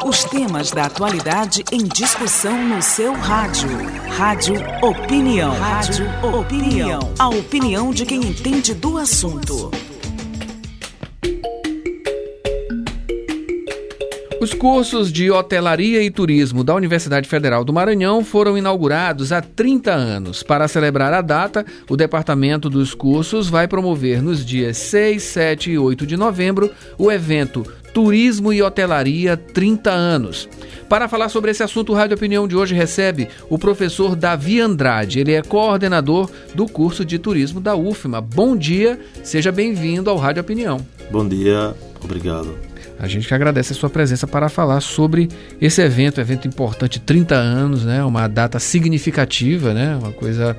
Os temas da atualidade em discussão no seu rádio. Rádio Opinião. Rádio Opinião. A opinião de quem entende do assunto. Os cursos de hotelaria e turismo da Universidade Federal do Maranhão foram inaugurados há 30 anos. Para celebrar a data, o Departamento dos Cursos vai promover nos dias 6, 7 e 8 de novembro o evento Turismo e Hotelaria 30 anos. Para falar sobre esse assunto, o Rádio Opinião de hoje recebe o professor Davi Andrade. Ele é coordenador do curso de turismo da UFMA. Bom dia, seja bem-vindo ao Rádio Opinião. Bom dia, obrigado. A gente que agradece a sua presença para falar sobre esse evento importante, 30 anos, né? Uma data significativa, né? Uma coisa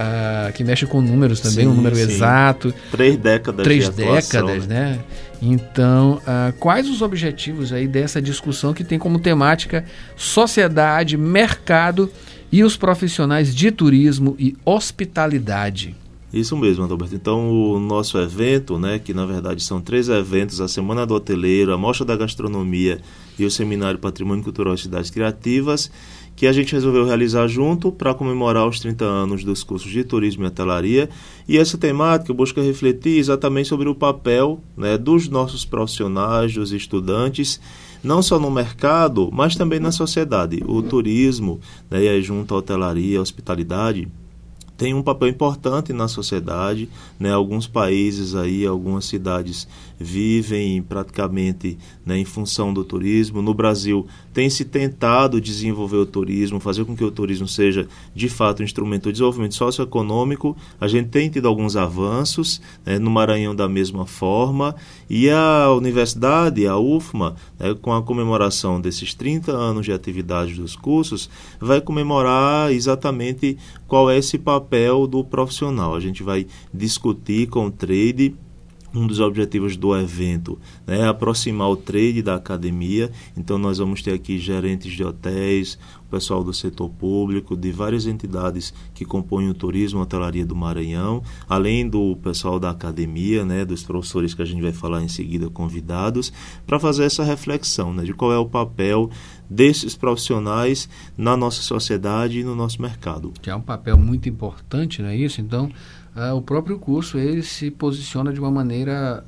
que mexe com números também, um número exato. 3 décadas de atuação, né? Então, quais os objetivos aí dessa discussão que tem como temática sociedade, mercado e os profissionais de turismo e hospitalidade? Isso mesmo, Adalberto. Então, o nosso evento, né, que na verdade são 3 eventos, a Semana do Hoteleiro, a Mostra da Gastronomia e o Seminário Patrimônio Cultural e Cidades Criativas, que a gente resolveu realizar junto para comemorar os 30 anos dos cursos de turismo e hotelaria. E essa temática busca refletir exatamente sobre o papel, né, dos nossos profissionais, dos estudantes, não só no mercado, mas também na sociedade. O turismo, né, e aí junto à hotelaria, à hospitalidade, tem um papel importante na sociedade, né? Alguns países aí, algumas cidades vivem praticamente, né, em função do turismo. No Brasil tem se tentado desenvolver o turismo, fazer com que o turismo seja de fato um instrumento de desenvolvimento socioeconômico. A gente tem tido alguns avanços, né, no Maranhão da mesma forma, e a universidade, a UFMA, né, com a comemoração desses 30 anos de atividade dos cursos, vai comemorar exatamente qual é esse papel do profissional. A gente vai discutir com o trade. Um dos objetivos do evento, né, é aproximar o trade da academia. Então nós vamos ter aqui gerentes de hotéis, o pessoal do setor público, de várias entidades que compõem o turismo e hotelaria do Maranhão, além do pessoal da academia, né, dos professores que a gente vai falar em seguida, convidados, para fazer essa reflexão, né, de qual é o papel desses profissionais na nossa sociedade e no nosso mercado. Que é um papel muito importante, não é isso? Então, o próprio curso ele se posiciona de uma maneira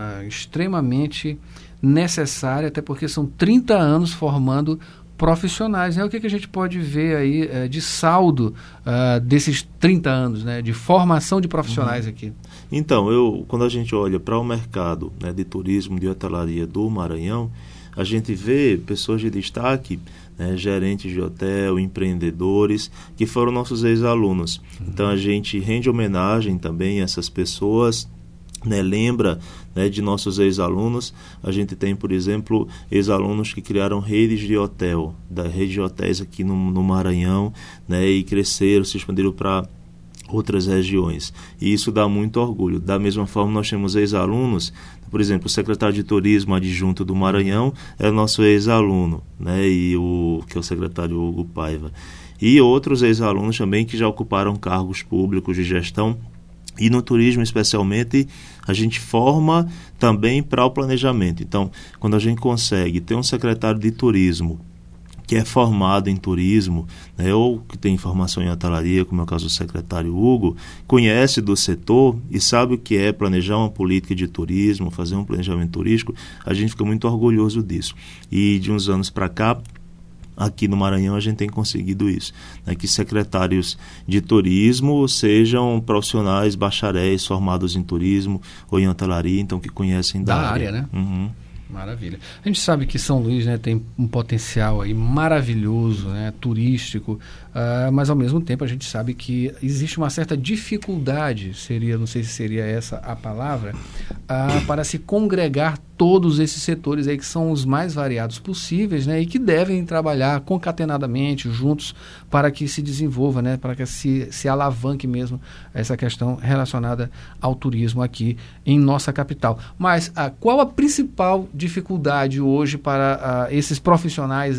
extremamente necessária, até porque são 30 anos formando profissionais, né? O que a gente pode ver aí de saldo desses 30 anos, né, de formação de profissionais aqui? Então, quando a gente olha para o mercado, né, de turismo, de hotelaria do Maranhão, a gente vê pessoas de destaque, né, gerentes de hotel, empreendedores, que foram nossos ex-alunos. Então a gente rende homenagem também a essas pessoas, né, lembra, né, de nossos ex-alunos. A gente tem, por exemplo, ex-alunos que criaram redes de hotel, da rede de hotéis aqui no Maranhão, né, e cresceram, se expandiram para outras regiões. E isso dá muito orgulho. Da mesma forma, nós temos ex-alunos, por exemplo, o secretário de Turismo adjunto do Maranhão é nosso ex-aluno, né, que é o secretário Hugo Paiva. E outros ex-alunos também que já ocuparam cargos públicos de gestão. E no turismo, especialmente, a gente forma também para o planejamento. Então, quando a gente consegue ter um secretário de turismo que é formado em turismo, né, ou que tem formação em hotelaria, como é o caso do secretário Hugo, conhece do setor e sabe o que é planejar uma política de turismo, fazer um planejamento turístico, a gente fica muito orgulhoso disso. E de uns anos para cá, aqui no Maranhão, a gente tem conseguido isso, né, que secretários de turismo sejam profissionais, bacharéis formados em turismo ou em hotelaria, então que conhecem da área, né? Uhum. Maravilha. A gente sabe que São Luís, né, tem um potencial aí maravilhoso, né, turístico, mas ao mesmo tempo a gente sabe que existe uma certa dificuldade, não sei se seria essa a palavra, para se congregar todos esses setores aí que são os mais variados possíveis, né, e que devem trabalhar concatenadamente, juntos, para que se desenvolva, né, para que se alavanque mesmo essa questão relacionada ao turismo aqui em nossa capital. Mas qual a principal dificuldade hoje para esses profissionais,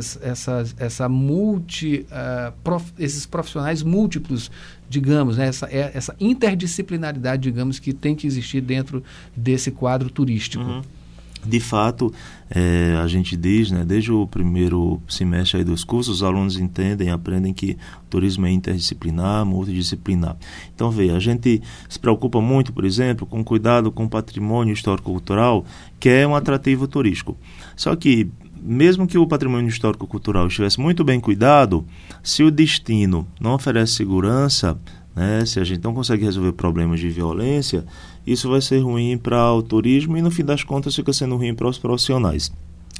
esses profissionais múltiplos, digamos, né, essa interdisciplinaridade, digamos, que tem que existir dentro desse quadro turístico? Uhum. De fato, a gente diz, né, desde o primeiro semestre aí dos cursos, os alunos aprendem que o turismo é interdisciplinar, multidisciplinar. Então, veja, a gente se preocupa muito, por exemplo, com cuidado com o patrimônio histórico-cultural, que é um atrativo turístico. Só que, mesmo que o patrimônio histórico-cultural estivesse muito bem cuidado, se o destino não oferece segurança, né, se a gente não consegue resolver problemas de violência, isso vai ser ruim para o turismo e, no fim das contas, fica sendo ruim para os profissionais.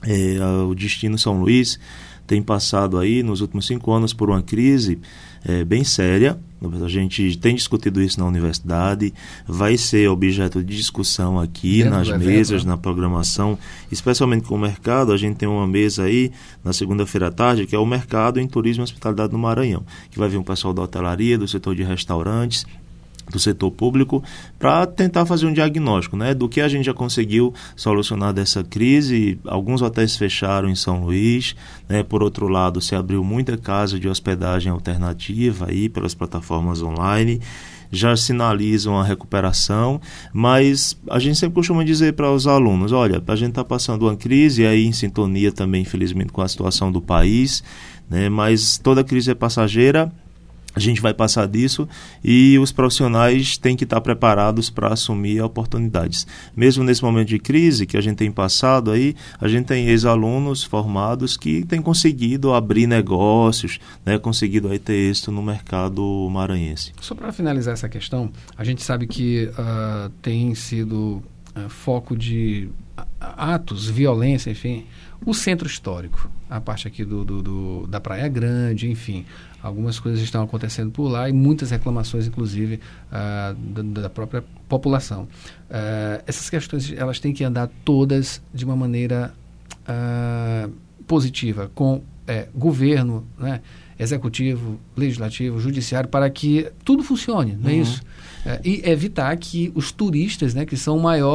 O Destino São Luís tem passado aí, nos últimos 5 anos, por uma crise bem séria. A gente tem discutido isso na universidade, vai ser objeto de discussão aqui nas mesas, na programação, especialmente com o mercado. A gente tem uma mesa aí na segunda-feira à tarde, que é o mercado em turismo e hospitalidade no Maranhão, que vai vir um pessoal da hotelaria, do setor de restaurantes, do setor público, para tentar fazer um diagnóstico, né, do que a gente já conseguiu solucionar dessa crise. Alguns hotéis fecharam em São Luís, né, por outro lado, se abriu muita casa de hospedagem alternativa aí pelas plataformas online, já sinalizam a recuperação, mas a gente sempre costuma dizer para os alunos, olha, a gente está passando uma crise aí em sintonia também, infelizmente, com a situação do país, né, mas toda crise é passageira. A gente vai passar disso e os profissionais têm que estar preparados para assumir oportunidades. Mesmo nesse momento de crise que a gente tem passado aí, a gente tem ex-alunos formados que têm conseguido abrir negócios, né, conseguido aí ter êxito no mercado maranhense. Só para finalizar essa questão, a gente sabe que tem sido foco de atos, violência, enfim, o centro histórico, a parte aqui da Praia Grande, enfim, algumas coisas estão acontecendo por lá e muitas reclamações, inclusive, da própria população. Essas questões, elas têm que andar todas de uma maneira positiva, com governo, né, executivo, legislativo, judiciário, para que tudo funcione, não é isso? E evitar que os turistas, né, que são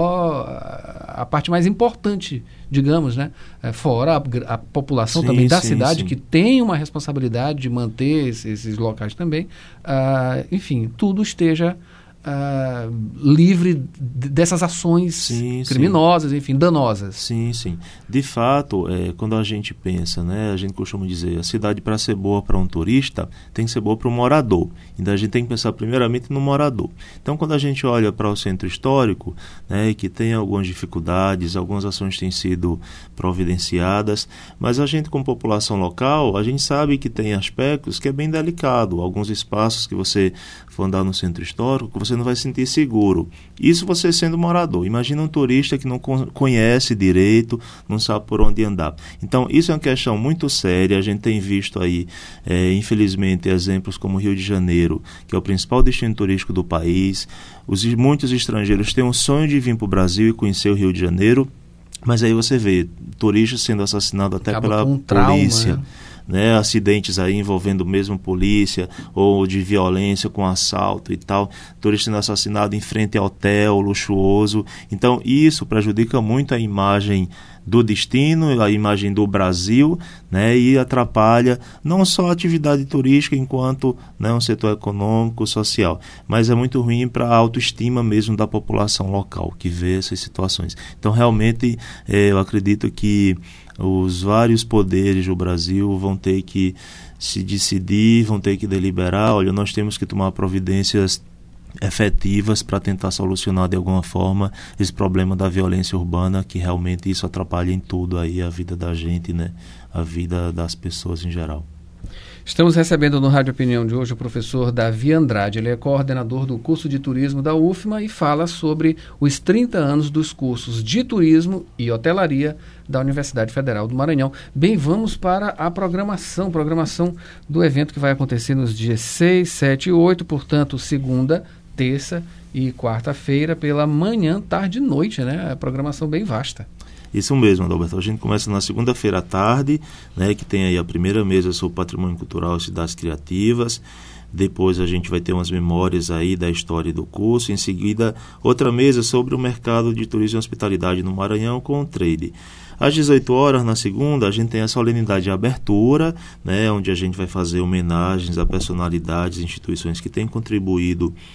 a parte mais importante, digamos, né, fora a população também da cidade, que tem uma responsabilidade de manter esses locais também, enfim, tudo esteja livre dessas ações criminosas, enfim, danosas. Sim. De fato, quando a gente pensa, né, a gente costuma dizer, a cidade, para ser boa para um turista, tem que ser boa para o morador. Então a gente tem que pensar primeiramente no morador. Então, quando a gente olha para o centro histórico, né, que tem algumas dificuldades, algumas ações têm sido providenciadas, mas a gente, como população local, a gente sabe que tem aspectos que é bem delicado. Alguns espaços que você for andar no centro histórico, você não vai se sentir seguro. Isso você sendo morador. Imagina um turista que não conhece direito, não sabe por onde andar. Então, isso é uma questão muito séria. A gente tem visto aí, infelizmente, exemplos como o Rio de Janeiro, que é o principal destino turístico do país. Muitos estrangeiros têm um sonho de vir para o Brasil e conhecer o Rio de Janeiro, mas aí você vê turistas sendo assassinados até pela polícia. Né, acidentes aí envolvendo mesmo polícia, ou de violência com assalto e tal, turista sendo assassinado em frente a hotel luxuoso. Então isso prejudica muito a imagem do destino, a imagem do Brasil, né, e atrapalha não só a atividade turística enquanto, né, um setor econômico, social, mas é muito ruim para a autoestima mesmo da população local que vê essas situações. Então realmente eu acredito que os vários poderes do Brasil vão ter que se decidir, vão ter que deliberar, olha, nós temos que tomar providências efetivas para tentar solucionar de alguma forma esse problema da violência urbana, que realmente isso atrapalha em tudo aí a vida da gente, né? A vida das pessoas em geral. Estamos recebendo no Rádio Opinião de hoje o professor Davi Andrade. Ele é coordenador do curso de turismo da UFMA e fala sobre os 30 anos dos cursos de turismo e hotelaria da Universidade Federal do Maranhão. Bem, vamos para a programação do evento que vai acontecer nos dias 6, 7 e 8, portanto, segunda, terça e quarta-feira pela manhã, tarde e noite, né? A programação bem vasta. Isso mesmo, Adalberto. A gente começa na segunda-feira à tarde, né, que tem aí a primeira mesa sobre patrimônio cultural e cidades criativas. Depois a gente vai ter umas memórias aí da história do curso. Em seguida, outra mesa sobre o mercado de turismo e hospitalidade no Maranhão com o trade. Às 18 horas, na segunda, a gente tem a solenidade de abertura, né, onde a gente vai fazer homenagens a personalidades e instituições que têm contribuído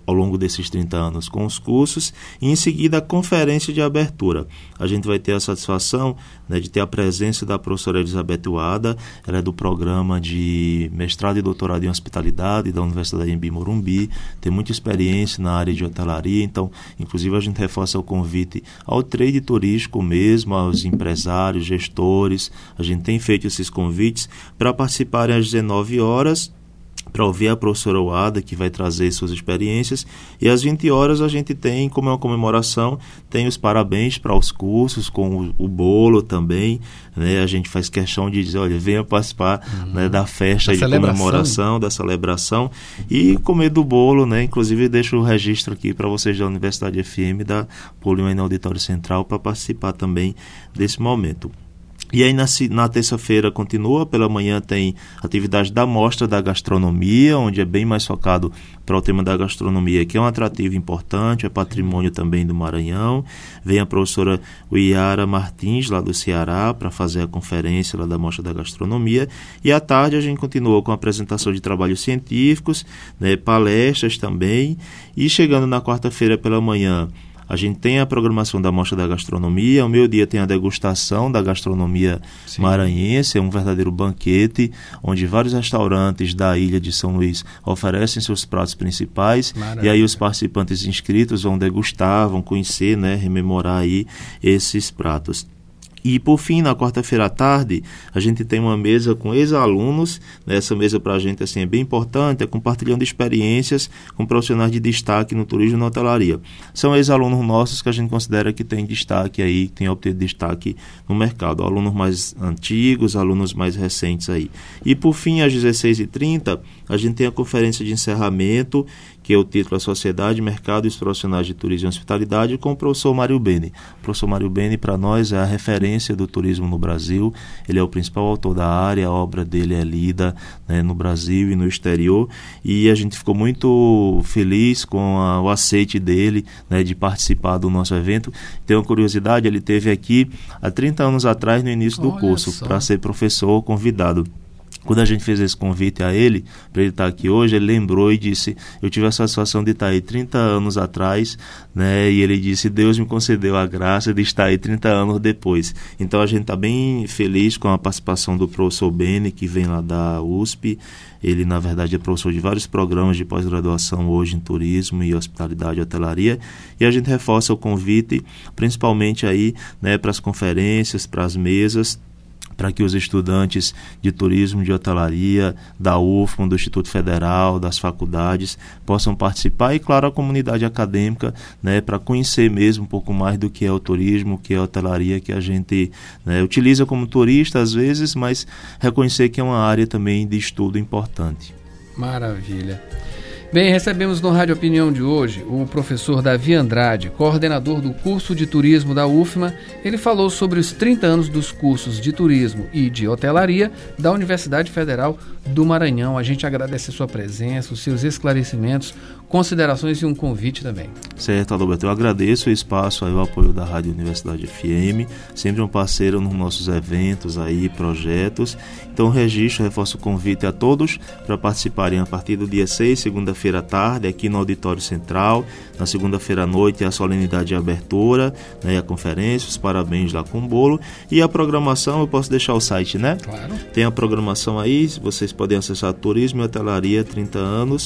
ao longo desses 30 anos com os cursos, e em seguida a conferência de abertura. A gente vai ter a satisfação, né, de ter a presença da professora Elizabeth Wada. Ela é do programa de mestrado e doutorado em hospitalidade da Universidade Anhembi Morumbi, tem muita experiência na área de hotelaria, então inclusive a gente reforça o convite ao trade turístico mesmo, aos empresários, gestores. A gente tem feito esses convites para participarem às 19 horas, para ouvir a professora Wada, que vai trazer suas experiências, e às 20 horas a gente tem, como é uma comemoração, tem os parabéns para os cursos, com o bolo também, né? A gente faz questão de dizer, olha, venha participar, né, da festa de comemoração, da celebração, e comer do bolo, né? Inclusive deixo o registro aqui para vocês da Universidade FM, da Polium aí no Auditório Central, para participar também desse momento. E aí na terça-feira continua, pela manhã tem atividade da Mostra da Gastronomia, onde é bem mais focado para o tema da gastronomia, que é um atrativo importante, é patrimônio também do Maranhão. Vem a professora Uiara Martins, lá do Ceará, para fazer a conferência lá da Mostra da Gastronomia. E à tarde a gente continua com a apresentação de trabalhos científicos, né, palestras também. E chegando na quarta-feira pela manhã, a gente tem a programação da Mostra da Gastronomia. Ao meio-dia tem a degustação da gastronomia maranhense, é um verdadeiro banquete, onde vários restaurantes da ilha de São Luís oferecem seus pratos principais. Maravilha. E aí os participantes inscritos vão degustar, vão conhecer, né, rememorar aí esses pratos. E, por fim, na quarta-feira à tarde, a gente tem uma mesa com ex-alunos. Essa mesa para a gente assim, é bem importante, é compartilhando experiências com profissionais de destaque no turismo e na hotelaria. São ex-alunos nossos que a gente considera que tem destaque aí, que tem obtido destaque no mercado. Alunos mais antigos, alunos mais recentes aí. E, por fim, às 16h30, a gente tem a conferência de encerramento, que é o título A Sociedade, Mercado e os Profissionais de Turismo e Hospitalidade, com o professor Mário Beni. O professor Mário Beni, para nós, é a referência do turismo no Brasil. Ele é o principal autor da área, a obra dele é lida, né, no Brasil e no exterior, e a gente ficou muito feliz com o aceite dele, né, de participar do nosso evento. Tem uma curiosidade, ele esteve aqui há 30 anos atrás, no início do curso, para ser professor convidado. Quando a gente fez esse convite a ele, para ele estar aqui hoje, ele lembrou e disse, eu tive a satisfação de estar aí 30 anos atrás, né? E ele disse, Deus me concedeu a graça de estar aí 30 anos depois. Então a gente está bem feliz com a participação do professor Beni, que vem lá da USP. Ele, na verdade, é professor de vários programas de pós-graduação hoje em turismo e hospitalidade e hotelaria. E a gente reforça o convite, principalmente aí, né, para as conferências, para as mesas, para que os estudantes de turismo, de hotelaria, da UFMA, do Instituto Federal, das faculdades, possam participar, e claro, a comunidade acadêmica, né, para conhecer mesmo um pouco mais do que é o turismo, o que é a hotelaria, que a gente, né, utiliza como turista às vezes, mas reconhecer que é uma área também de estudo importante. Maravilha. Bem, recebemos no Rádio Opinião de hoje o professor Davi Andrade, coordenador do curso de turismo da UFMA. Ele falou sobre os 30 anos dos cursos de turismo e de hotelaria da Universidade Federal do Maranhão. A gente agradece a sua presença, os seus esclarecimentos, considerações e um convite também. Certo, Adalberto, eu agradeço o espaço, aí, o apoio da Rádio Universidade FM, sempre um parceiro nos nossos eventos, aí, projetos. Então registro, reforço o convite a todos para participarem a partir do dia 6, segunda-feira à tarde, aqui no Auditório Central. Na segunda-feira à noite a solenidade de abertura, né, a conferência, os parabéns lá com o bolo. E a programação, eu posso deixar o site, né? Claro. Tem a programação aí, vocês podem acessar turismo e hotelaria 30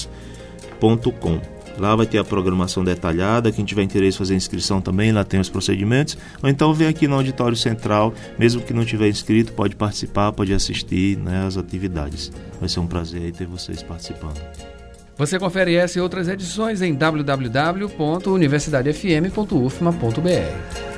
anos.com. Lá vai ter a programação detalhada, quem tiver interesse em fazer inscrição também, lá tem os procedimentos. Ou então vem aqui no Auditório Central, mesmo que não tiver inscrito, pode participar, pode assistir, né, as atividades. Vai ser um prazer aí ter vocês participando. Você confere essa e outras edições em www.universidadefm.ufma.br.